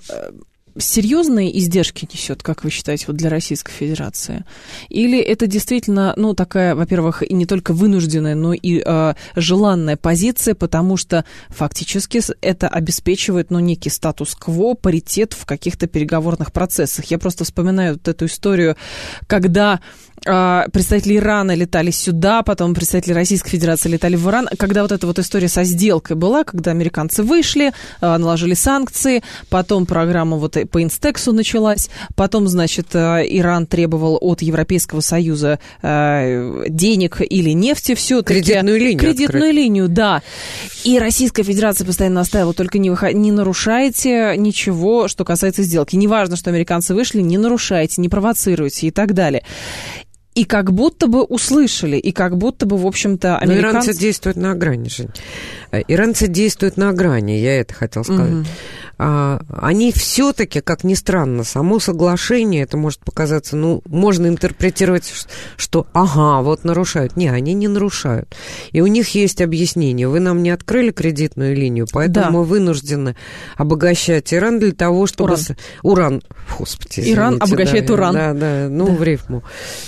серьезные издержки несет, как вы считаете, вот для Российской Федерации? Или это действительно, ну, такая, во-первых, и не только вынужденная, но и э, желанная позиция, потому что фактически это обеспечивает, ну, некий статус-кво, паритет в каких-то переговорных процессах. Я просто вспоминаю вот эту историю, когда э, представители Ирана летали сюда, потом представители Российской Федерации летали в Иран, когда вот эта вот история со сделкой была, когда американцы вышли, э, наложили санкции, потом программа вот по Инстексу началась, потом, значит, Иран требовал от Европейского Союза э, денег или нефти, все кредитную линию. Кредитную открыть. линию, да. И Российская Федерация постоянно настаивала, только не, выход... не нарушайте ничего, что касается сделки. Неважно, что американцы вышли, не нарушайте, не провоцируйте и так далее. И как будто бы услышали, и как будто бы, в общем-то, американцы... Но иранцы действуют на грани, Жень. Иранцы действуют на грани, я это хотела сказать. Угу. А, они все-таки, как ни странно, само соглашение, это может показаться, ну, можно интерпретировать, что, ага, вот нарушают. Не, они не нарушают. И у них есть объяснение. Вы нам не открыли кредитную линию, поэтому да. мы вынуждены обогащать Иран для того, чтобы... Уран. Уран. Господи, извините. Иран обогащает да, уран. Да, да, ну, да. в рифму.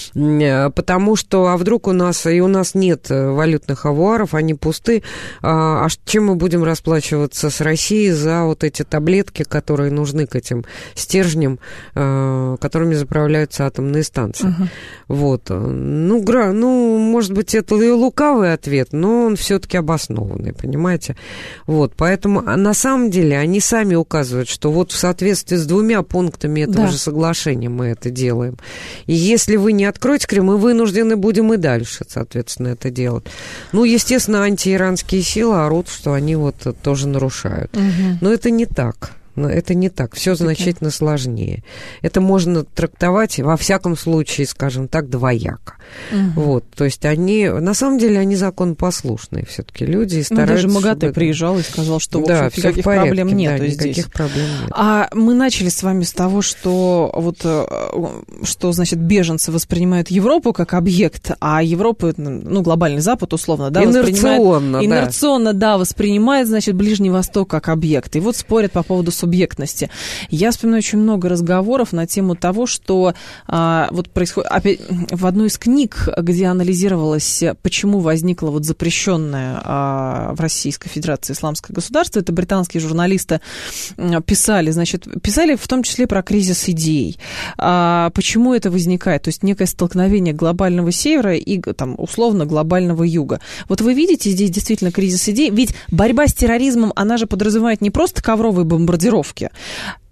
Потому что, а вдруг у нас, и у нас нет валютных авуаров, они пусты, а чем мы будем расплачиваться с Россией за вот эти таблетки, которые нужны к этим стержням, которыми заправляются атомные станции? Uh-huh. Вот. Ну, гра... ну, может быть, это и лукавый ответ, но он все-таки обоснованный, понимаете? Вот, поэтому, а на самом деле, они сами указывают, что вот в соответствии с двумя пунктами этого да. же соглашения мы это делаем. И если вы не откроете Крым, мы вынуждены будем и дальше, соответственно, это делать. Ну, естественно, антииранские силы орут, что они вот тоже нарушают. Угу. Но это не так. Но это не так. Все значительно сложнее. Это можно трактовать, во всяком случае, скажем так, двояко. Угу. Вот. То есть они, на самом деле, они законопослушные все-таки люди. И стараются, ну, даже МАГАТЭ чтобы... приезжал и сказал, что, в да, общем, никаких порядке, проблем нет да, здесь. Никаких проблем нет. А мы начали с вами с того, что, вот, что, значит, беженцы воспринимают Европу как объект, а Европу, ну, глобальный Запад, условно, да, инерционно, воспринимает... Инерционно, да, воспринимает, значит, Ближний Восток как объект. И вот спорят по поводу субъектности. Я вспоминаю очень много разговоров на тему того, что а, вот происходит... Опять, в одной из книг, где анализировалось, почему возникло вот запрещенное а, в Российской Федерации исламское государство, это британские журналисты писали, значит, писали в том числе про кризис идей. А, почему это возникает? То есть некое столкновение глобального севера и, там, условно, глобального юга. Вот вы видите здесь действительно кризис идей, ведь борьба с терроризмом, она же подразумевает не просто ковровые бомбардировки.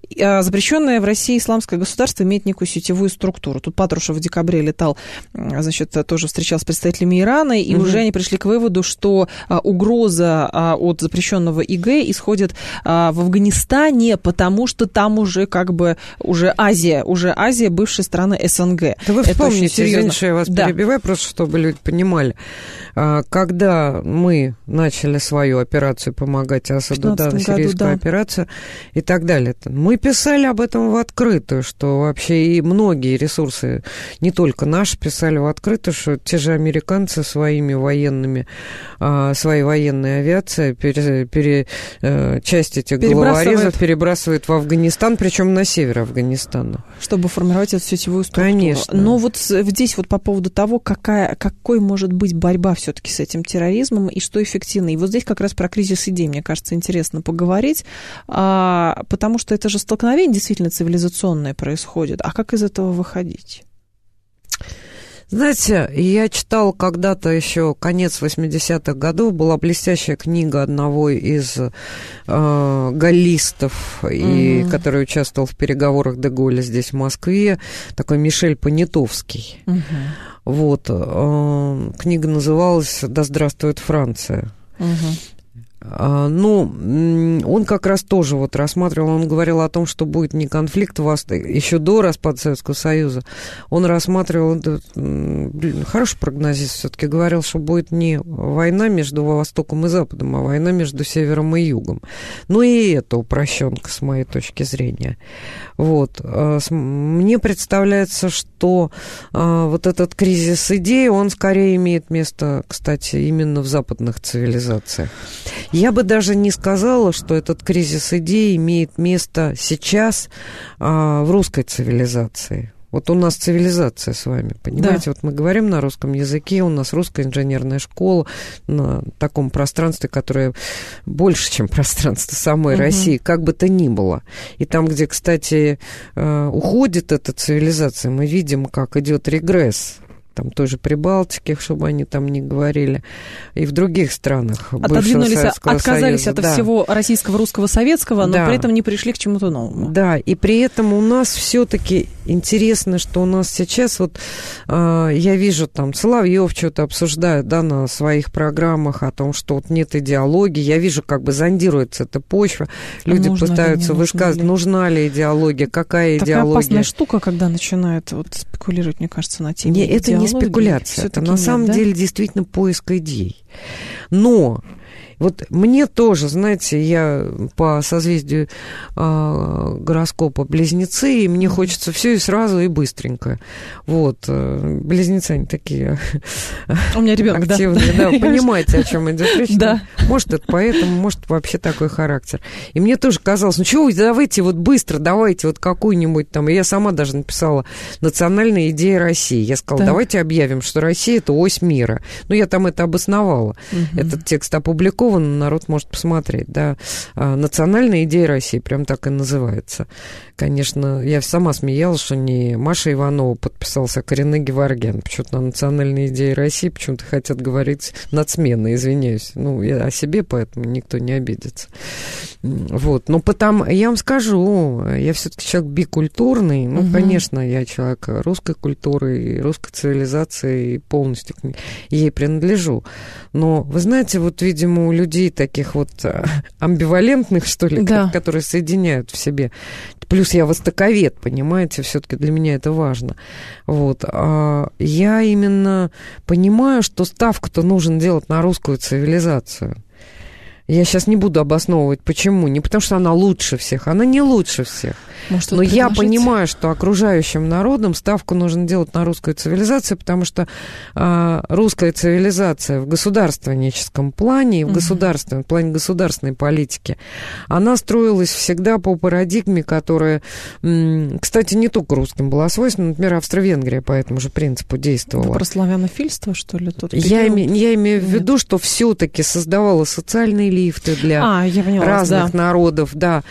Запрещенное в России исламское государство имеет некую сетевую структуру. Тут Патрушев в декабре летал, значит, тоже встречался с представителями Ирана, и угу. уже они пришли к выводу, что угроза от запрещенного ИГ исходит в Афганистане, потому что там уже как бы уже Азия, уже Азия, бывшая страна СНГ. Да вы вспомните, извините, что я вас да. перебиваю, просто чтобы люди понимали, когда мы начали свою операцию помогать Асаду, да, сирийскую да. операцию и так далее, мы писали об этом в открытую, что вообще и многие ресурсы, не только наши, писали в открытую, что те же американцы своими военными, своей военной авиацией пере, пере, часть этих головорезов перебрасывают в Афганистан, причем на север Афганистана. Чтобы формировать эту сетевую структуру. Конечно. Но вот здесь вот по поводу того, какая, какой может быть борьба все-таки с этим терроризмом и что эффективно. И вот здесь как раз про кризис идей, мне кажется, интересно поговорить, а, потому что это же столкновение действительно цивилизационное происходит. А как из этого выходить? Знаете, я читал когда-то еще конец восьмидесятых годов, была блестящая книга одного из э, галлистов, mm-hmm. и, который участвовал в переговорах де Голля здесь, в Москве, такой Мишель Понятовский. Mm-hmm. Вот, э, книга называлась «Да здравствует Франция». Mm-hmm. Ну, он как раз тоже вот рассматривал, он говорил о том, что будет не конфликт еще до распада Советского Союза. Он рассматривал, блин, хороший прогнозист все-таки, говорил, что будет не война между Востоком и Западом, а война между Севером и Югом. Ну и это упрощенка с моей точки зрения. Вот. Мне представляется, что вот этот кризис идей, он скорее имеет место, кстати, именно в западных цивилизациях. Я бы даже не сказала, что этот кризис идей имеет место сейчас а, в русской цивилизации. Вот у нас цивилизация с вами, понимаете? Да. Вот мы говорим на русском языке, у нас русская инженерная школа на таком пространстве, которое больше, чем пространство самой угу. России, как бы то ни было. И там, где, кстати, уходит эта цивилизация, мы видим, как идет регресс. Там той же Прибалтики, чтобы они там не говорили, и в других странах отодвинулись, отказались Союза. От да. всего российского, русского, советского, но да. при этом не пришли к чему-то новому. Да, и при этом у нас все-таки интересно, что у нас сейчас вот э, я вижу там Соловьев что-то обсуждает, да, на своих программах о том, что вот нет идеологии, я вижу, как бы зондируется эта почва, люди нужно пытаются ли, высказывать, нужна ли идеология, какая Такая идеология. Такая опасная штука, когда начинают вот спекулировать, мне кажется, на теме идеологии. Это не спекуляция, это на нет, самом да? деле действительно поиск идей. Но вот мне тоже, знаете, я по созвездию э, гороскопа Близнецы, и мне хочется все и сразу, и быстренько. Вот. Близнецы, они такие У меня ребенок, активные. Да. Да, понимаете, о чем идет речь? Да. Может, это поэтому, может, вообще такой характер. И мне тоже казалось, ну чего, давайте вот быстро, давайте вот какую-нибудь там... И я сама даже написала «Национальная идея России». Я сказала, так. давайте объявим, что Россия – это ось мира. Ну, я там это обосновала. Угу. Этот текст опубликован, народ может посмотреть, да. «Национальная идея России», прям так и называется. Конечно, я сама смеялась, что не Маша Иванова подписался, а Карина Геворгян. Почему-то на «Национальной идее России» почему-то хотят говорить нацменно, извиняюсь. Ну, я о себе, поэтому никто не обидится. Вот. Но потом, я вам скажу, я все-таки человек бикультурный. Ну, угу. конечно, я человек русской культуры и русской цивилизации, и полностью ей принадлежу. Но, вы знаете, вот, видимо, у людей таких вот амбивалентных, что ли, да. которые соединяют в себе. Плюс я востоковед, понимаете, все-таки для меня это важно. Вот. А я именно понимаю, что ставку-то нужно делать на русскую цивилизацию. Я сейчас не буду обосновывать, почему. Не потому, что она лучше всех. Она не лучше всех. Может, но я понимаю, что окружающим народам ставку нужно делать на русскую цивилизацию, потому что э, русская цивилизация в государственническом плане, и в угу. государственном в плане государственной политики, она строилась всегда по парадигме, которая, м, кстати, не только русским была свойственна. Например, Австро-Венгрия по этому же принципу действовала. Это про славянофильство, что ли? Тот я, име, я имею в виду, что все-таки создавала социальные лифты для а, я поняла, разных да. народов, да.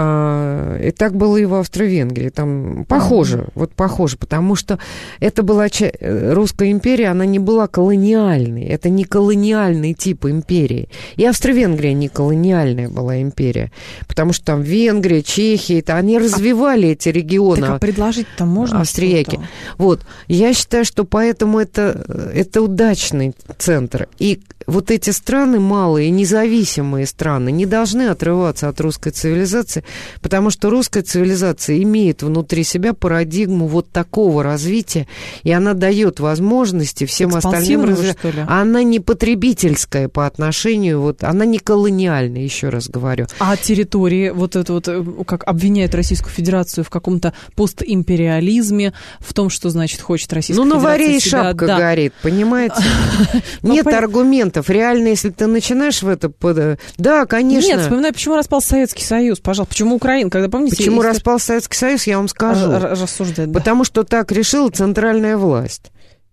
И так было и в Австро-Венгрии. Там похоже, mm-hmm. вот похоже, потому что это была русская империя, она не была колониальной. Это не колониальный тип империи. И Австро-Венгрия не колониальная была империя, потому что там Венгрия, Чехия, это, они развивали а, эти регионы. Так, а предложить-то можно? Австрияки. Что-то? Вот. Я считаю, что поэтому это, это удачный центр. И вот эти страны, малые, независимые страны, не должны отрываться от русской цивилизации, потому что русская цивилизация имеет внутри себя парадигму вот такого развития, и она дает возможности всем остальным развиваться. Она не потребительская по отношению, вот, она не колониальная, еще раз говорю. А территории, вот это вот, как обвиняют Российскую Федерацию в каком-то постимпериализме, в том, что, значит, хочет Российская ну, Федерация... Ну, на варе и себя, шапка да. горит, понимаете? Нет аргументов. Реально, если ты начинаешь в это... Да, конечно. Нет, вспоминай, почему распался Советский Союз, пожалуйста. Почему Украина, когда, помните... Почему если... распался Советский Союз, я вам скажу. Рассуждать, да. Потому что так решила центральная власть.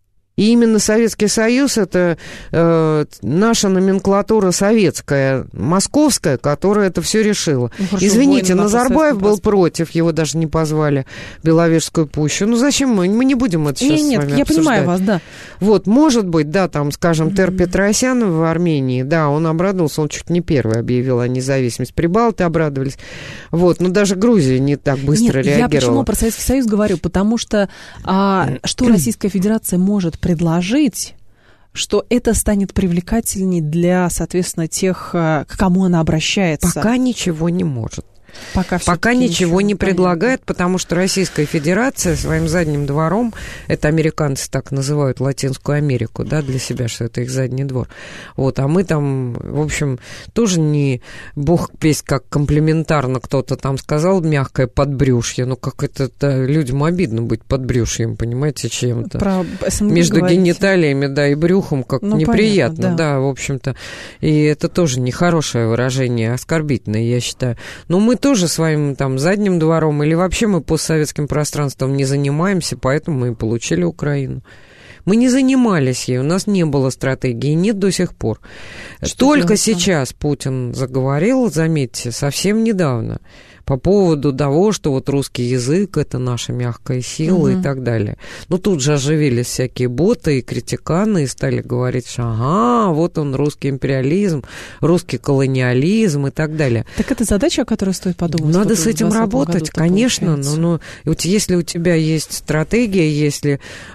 И именно Советский Союз – это э, наша номенклатура советская, московская, которая это все решила. Ну, хорошо, извините, Назарбаев был против, его даже не позвали в Беловежскую пущу. Ну, зачем мы? Мы не будем это сейчас нет, с вами я обсуждать. Понимаю вас, да. Вот, может быть, да, там, скажем, Тер Петросян в Армении, да, он обрадовался, он чуть не первый объявил о независимости. Прибалты обрадовались. Вот, но даже Грузия не так быстро нет, реагировала. Я почему про Советский Союз говорю? Потому что а, что Российская Федерация может предложить, что это станет привлекательней для, соответственно, тех, к кому она обращается? Пока ничего не может. Пока, Пока ничего не предлагает, потому что Российская Федерация своим задним двором, это американцы так называют Латинскую Америку, да, для себя, что это их задний двор. Вот, а мы там, в общем, тоже не бог весть как комплиментарно кто-то там сказал, мягкое подбрюшье, ну как это, это людям обидно быть подбрюшьем, понимаете, чем-то. Про СНГ между говорите. Гениталиями, да, и брюхом, как ну, неприятно, понятно, да. да, в общем-то. И это тоже нехорошее выражение, оскорбительное, я считаю. Но мы тоже своим там задним двором, или вообще мы постсоветским пространством не занимаемся, поэтому мы и получили Украину. Мы не занимались ей, у нас не было стратегии, нет до сих пор. Что Только сейчас Путин заговорил, заметьте, совсем недавно, по поводу того, что вот русский язык – это наша мягкая сила угу. и так далее. Ну, тут же оживились всякие боты и критиканы, и стали говорить, что ага, вот он, русский империализм, русский колониализм и так далее. Так это задача, о которой стоит подумать? Надо с этим работать, конечно. Но, но если у тебя есть стратегия, если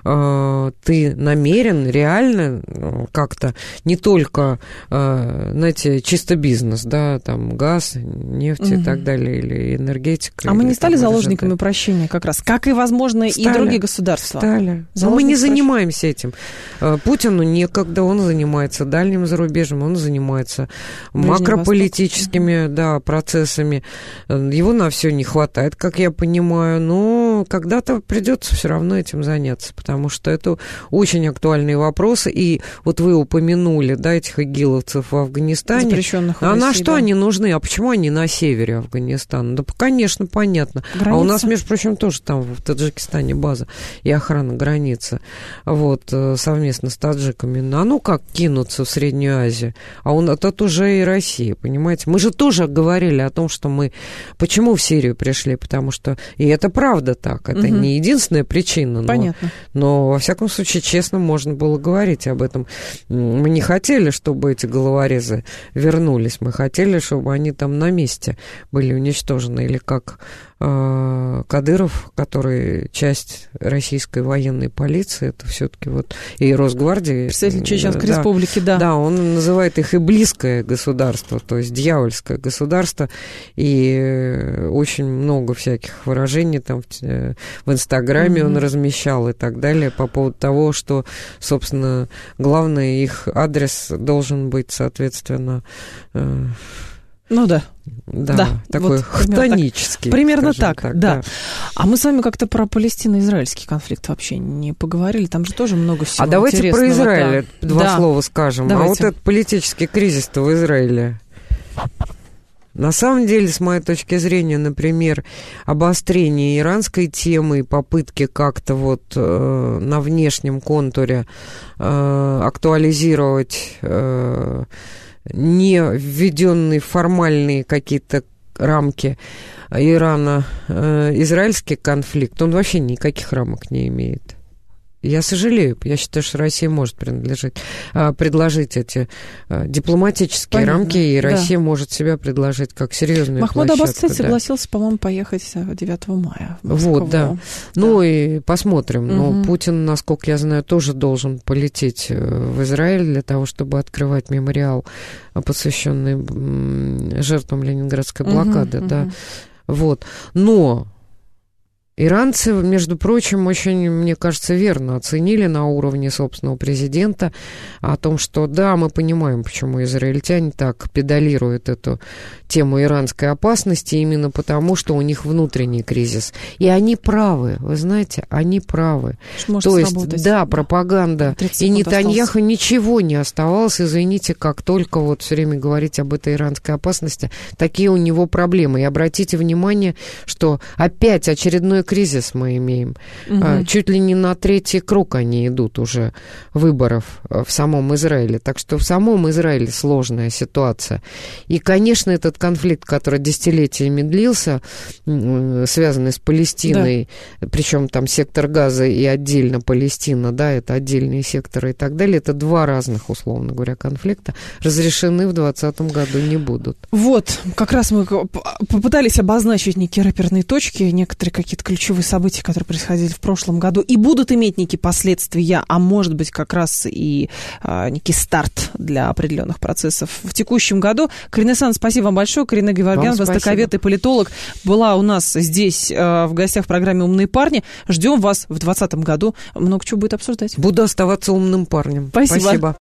э, ты намерен реально э, как-то не только, э, знаете, чисто бизнес, да, там газ, нефть угу. и так далее, или энергетика. А мы не стали там, заложниками это... упрощения как раз, как и, возможно, стали, и другие государства. Стали. Но мы не занимаемся этим. Путину некогда, он занимается дальним зарубежьем, он занимается Ближний макрополитическими да, процессами. Его на все не хватает, как я понимаю, но когда-то придется все равно этим заняться, потому что это очень актуальные вопросы. И вот вы упомянули, да, этих игиловцев в Афганистане. Запрещенных в а России, на что да. они нужны? А почему они на севере Афганистана? Да, конечно, понятно. Граница? А у нас, между прочим, тоже там в Таджикистане база и охрана границы. Вот, совместно с таджиками. А ну как кинуться в Среднюю Азию? А он, это уже и Россия, понимаете? Мы же тоже говорили о том, что мы... Почему в Сирию пришли? Потому что... И это правда так. Это угу. не единственная причина. Но, понятно. Но, во всяком случае, честно, можно было говорить об этом. Мы не хотели, чтобы эти головорезы вернулись. Мы хотели, чтобы они там на месте были уничтожены. Или как э, Кадыров, который часть российской военной полиции, это все-таки вот и Росгвардии. Представитель Чеченской да, республики, да. Да, он называет их и близкое государство, то есть дьявольское государство, и очень много всяких выражений там в, в Инстаграме mm-hmm. он размещал и так далее по поводу того, что, собственно, главный их адрес должен быть, соответственно... Э, ну да. Да, да, такой вот, хтонический. Примерно так, так да. да. А мы с вами как-то про палестино-израильский конфликт вообще не поговорили. Там же тоже много всего А давайте интересного. про Израиль да. два да. слова скажем. Давайте. А вот этот политический кризис-то в Израиле... На самом деле, с моей точки зрения, например, обострение иранской темы и попытки как-то вот э, на внешнем контуре э, актуализировать... Э, не введенный в формальные какие-то рамки Ирано-израильский конфликт, он вообще никаких рамок не имеет. Я сожалею, я считаю, что Россия может принадлежать, предложить эти дипломатические Понятно. рамки, и Россия да. может себя предложить как серьезную Махмуд площадку. Аббас, кстати, да. согласился, по-моему, поехать девятого мая в Москву. Вот, да. да. Ну и посмотрим. Угу. Но Путин, насколько я знаю, тоже должен полететь в Израиль для того, чтобы открывать мемориал, посвященный жертвам Ленинградской блокады. Угу, да. угу. Вот. Но... Иранцы, между прочим, очень, мне кажется, верно оценили на уровне собственного президента о том, что да, мы понимаем, почему израильтяне так педалируют эту тему иранской опасности, именно потому, что у них внутренний кризис. И они правы, вы знаете, они правы. Может То есть, сработать. да, пропаганда. И Нетаньяху ничего не оставалось, извините, как только вот все время говорить об этой иранской опасности, такие у него проблемы. И обратите внимание, что опять очередной кризис мы имеем. Угу. Чуть ли не на третий круг они идут уже выборов в самом Израиле. Так что в самом Израиле сложная ситуация. И, конечно, этот конфликт, который десятилетиями длился, связанный с Палестиной, да. причем там сектор Газа и отдельно Палестина, да, это отдельные секторы и так далее, это два разных, условно говоря, конфликта, разрешены в двадцатом году не будут. Вот, как раз мы попытались обозначить некие рэперные точки, некоторые какие-то ключевые события, которые происходили в прошлом году, и будут иметь некие последствия, а может быть как раз и а, некий старт для определенных процессов в текущем году. Карина Александровна, спасибо вам большое. Карина Геворгян, востоковед и политолог, была у нас здесь а, в гостях в программе «Умные парни». Ждем вас в двадцатом году. Много чего будет обсуждать. Буду оставаться умным парнем. Спасибо. Спасибо.